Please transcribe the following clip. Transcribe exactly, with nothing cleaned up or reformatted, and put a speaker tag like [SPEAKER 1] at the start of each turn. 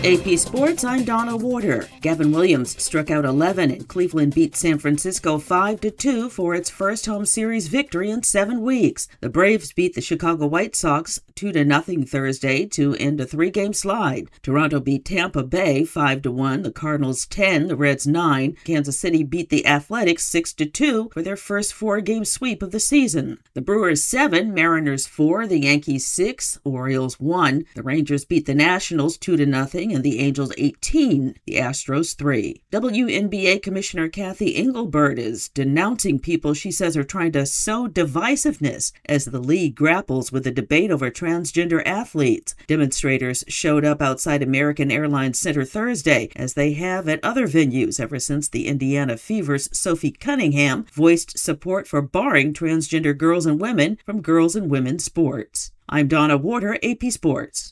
[SPEAKER 1] A P Sports, I'm Donna Warder. Gavin Williams struck out eleven and Cleveland beat San Francisco five to two for its first home series victory in seven weeks. The Braves beat the Chicago White Sox two to nothing Thursday to end a three-game slide. Toronto beat Tampa Bay five to one, the Cardinals ten, the Reds nine. Kansas City beat the Athletics six to two for their first four-game sweep of the season. The Brewers seven, Mariners four, the Yankees six, Orioles one. The Rangers beat the Nationals two to nothing and the Angels eighteen, the Astros three. W N B A Commissioner Kathy Engelbert is denouncing people she says are trying to sow divisiveness as the league grapples with a debate over transgender athletes. Demonstrators showed up outside American Airlines Center Thursday, as they have at other venues ever since the Indiana Fever's Sophie Cunningham voiced support for barring transgender girls and women from girls and women's sports. I'm Donna Warder, A P Sports.